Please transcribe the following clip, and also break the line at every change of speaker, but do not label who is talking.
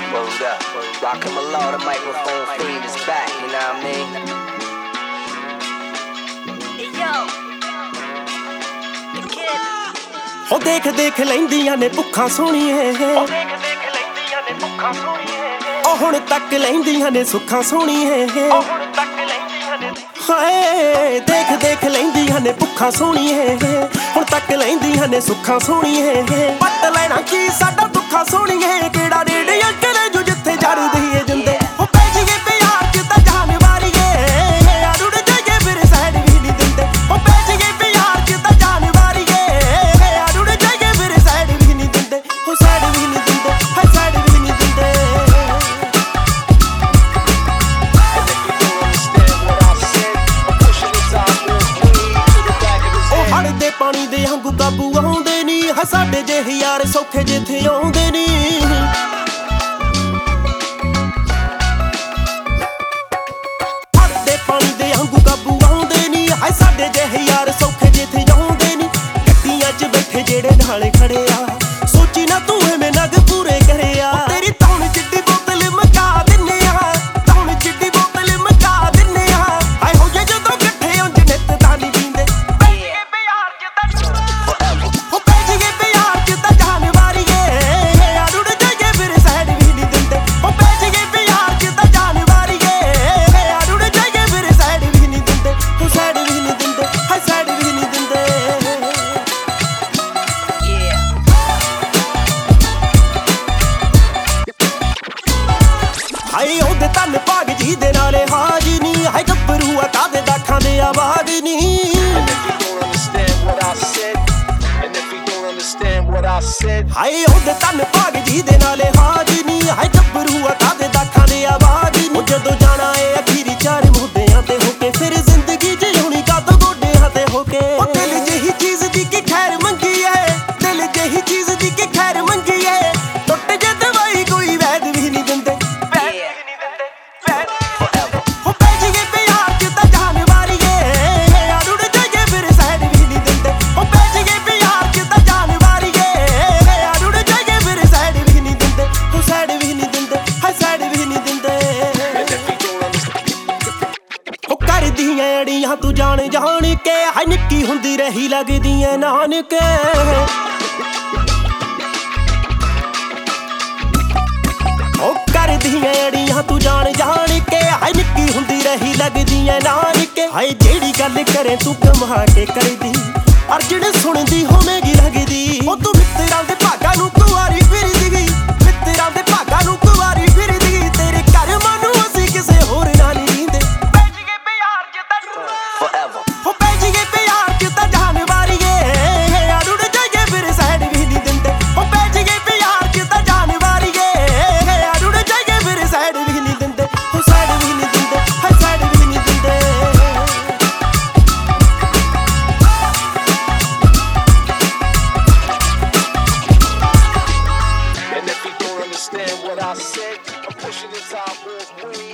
Word up. Rockin' Malone, the microphone fiend is back, you know what I mean? Hey yo, the kid.
ਹੋ ਦੇਖ ਦੇਖ ਲੈਂਦੀਆਂ ਨੇ ਭੁੱਖਾਂ ਸੋਹਣੀਏ
ਉਹ ਦੇਖ ਦੇਖ ਲੈਂਦੀਆਂ ਨੇ ਭੁੱਖਾਂ ਸੋਹਣੀਏ
ਉਹ ਹੁਣ ਤੱਕ ਲੈਂਦੀਆਂ ਨੇ ਸੁੱਖਾਂ ਸੋਹਣੀਏ
ਉਹ ਹੁਣ ਤੱਕ ਲੈਂਦੀਆਂ ਨੇ
ਹਾਏ ਦੇਖ ਦੇਖ ਲੈਂਦੀਆਂ ਨੇ ਭੁੱਖਾਂ ਸੋਹਣੀਏ ਹੁਣ ਤੱਕ ਲੈਂਦੀਆਂ ਨੇ ਸੁੱਖਾਂ ਸੋਹਣੀਏ ਪੱਟ ਲੈਣਾ ਕੀ ਸਾਡਾ ਦੁੱਖਾਂ ਸੋਹਣੀਏ ਕਿਹੜਾ ਰੇੜੀਆਂ ਕਰੇ ਜੋ ਜਿੱਥੇ ਜੜਦੀ ਏ ਜਿੰਦੇ ਉਹ ਪੈ ਜੀਏ ਪਿਆਰ ਚ ਤਾਂ ਜਾਨ ਵਾਰੀਏ ਅੜੁੜ ਜਾਈਏ ਫਿਰ ਸਹਿਣ ਵੀ ਨਹੀਂ ਦਿੰਦੇ ਉਹ ਪੈ ਜੀਏ ਪਿਆਰ ਚ ਤਾਂ ਜਾਨ ਵਾਰੀਏ ਅੜੁੜ ਜਾਈਏ ਫਿਰ ਸਹਿਣ ਵੀ ਨਹੀਂ ਦਿੰਦੇ ਉਹ ਸਹਿਣ ਵੀ ਨਹੀਂ ਦਿੰਦੇ ਹਾਏ ਸਹਿਣ ਵੀ ਨਹੀਂ ਦਿੰਦੇ ਹੜਦੇ ਪਾਣੀ ਦੇ ਵਾਂਗੂ ਕਾਬੂ ਆਉਂਦੇ ਨੀ ਹੈ ਸਾਡੇ ਜਿਹੇ ਯਾਰ ਸੌਖੇ ਜਿੱਥੇ ਆਉਂਦੇ ਨੀ ਹੜਦੇ ਪਾਣੀ ਦੇ ਵਾਂਗੂ ਕਾਬੂ ਆਉਂਦੇ ਨੀ ਹੈ ਸਾਡੇ ਜਿਹੇ ਯਾਰ ਸੌਖੇ ਜਿੱਥੇ ਆਉਂਦੇ ਨੀ ਗੱਡੀਆਂ 'ਚ ਬੈਠੇ ਜਿਹੜੇ ਨਾਲ ਖੜੇ ਆ ਸੋਚੀ ਨਾ ਤੂੰ ਐਵੇਂ ਨਗ ਪੂਰੇ ਕਰਿਆ ਤੇਰੀ ਤੌਣ ਜਿੱਡੀ ਬੋਤਲ ਮਕਾ ਦਿੰਨੇ ਆ ਤੌਣ ਜਿੱਡੀ ਬੋਤਲ ਮਕਾ ਦਿੰਨੇ ਆ ਹਾਏ ਹੋ ਜੇ ਜਦੋਂ ਇਕੱਠੇ ਉਂਝ ਨਿੱਤ ਤਾਂ ਨਹੀਂ ਪੀਂਦੇ ਹਾਏ ਉਹਦੇ ਤਨ ਭਾਗ ਜੀ ਦੇ ਨਾਲੇ ਹਾਜੀ ਨੀ ਹਾਏ ਗੱਭਰੂ ਆ ਕਾਦੇ ਦਾਖਾਂ ਦੇ ਆਵਾਜ਼ ਨੀ ਹਾਏ ਉਹਦੇ ਤਨ ਭਾਗ ਜੀ ਦੇ ਨਾਲੇ ਹਾਜੀ ਨੀ ਹਾਏ ਗੱਭਰੂ ਆ ਕਾਦੇ ਦਾਖਾਂ ਦੇ ਆਵਾਜ਼ ਨੀ ਜਦੋਂ ਜਾਣਾ ਏ ਅਖੀਰੀ ਚਾਰ ਮੁੱਦਿਆਂ ਤੇ ਹੋ ਕੇ ਫਿਰ ਜ਼ਿੰਦਗੀ ਜਿਉਣੀ ਕਾਤੋਂ ਗੋਡਿਆਂ ਤੇ ਹੋ ਕੇ ਉਹ ਦਿਲ ਜਿਹੀ ਚੀਜ਼ ਦੀ ਕੀ ਖੈਰ ਮੰਗੀ ਏ ਦਿਲ ਜਿਹੀ ਚੀਜ਼ ਦੀ ਕੀ ਖੈਰ ਮੰਗੀ ਏ ਟੁੱਟ ਜੇ ਦਵਾਈ ਕੋਈ ਵੈਦ ਵੀ ਨਹੀਂ ਦਿੰਦੇ ਅੜੀਆਂ ਤੂੰ ਜਾਣ ਜਾਣ ਕੇ ਹਾਏ ਨਿੱਕੀ ਹੁੰਦੀ ਰਹੀ ਲੱਗਦੀ ਐ ਨਾਨਕੇ ਉਹ ਕਰਦੀਆਂ ਅੜੀਆਂ ਤੂੰ ਜਾਣ ਜਾਣ ਕੇ ਹਾਏ ਨਿੱਕੀ ਹੁੰਦੀ ਰਹੀ ਲੱਗਦੀ ਐ ਨਾਨਕੇ ਹਾਏ ਜਿਹੜੀ ਗੱਲ ਕਰੇ ਤੂੰ ਕਮਾ ਕੇ ਕਰਦੀ ਅਰਜਣ ਸੁਣਦੀ ਹੋਵੇਗੀ ਲੱਗਦੀ ਉਹ ਤੂੰ ਮਿੱਤਰਾਂ ਦੇ ਭਾਗਾਂ ਨੂੰ ਕੁਆਰੀ ਫਿਰਦੀ ਮਿੱਤਰਾਂ ਦੇ ਭਾਗਾਂ ਨੂੰ ਕੁਆਰੀ ਫਿਰਦੀ ਤੇਰੇ ਕਰਮਾਂ ਨੂੰ ਅਸੀਂ ਕਿਸੇ ਹੋਰ ਨਾਲ ਨਹੀਂ ਰੀਂਦੇ
forever.
ਉਹ ਪੈ ਜੀਏ ਪਿਆਰ ਚ ਤਾਂ ਜਾਨ ਵਾਰੀਏ ਅੜੁੜ ਜਾਈਏ ਫਿਰ ਸਹਿਣ ਵੀ ਨਹੀਂ ਦਿੰਦੇ ਉਹ ਪੈ ਜੀਏ ਪਿਆਰ ਚ ਤਾਂ ਜਾਨ ਵਾਰੀਏ ਅੜੁੜ ਜਾਈਏ ਫਿਰ ਸਹਿਣ ਵੀ ਨਹੀਂ ਦਿੰਦੇ ਉਹ ਸਹਿਣ ਵੀ ਨਹੀਂ ਦਿੰਦੇ ਹਾਏ ਸਹਿਣ ਵੀ ਨਹੀਂ ਦਿੰਦੇ
And if you don't understand what I said, I'm pushing this out more.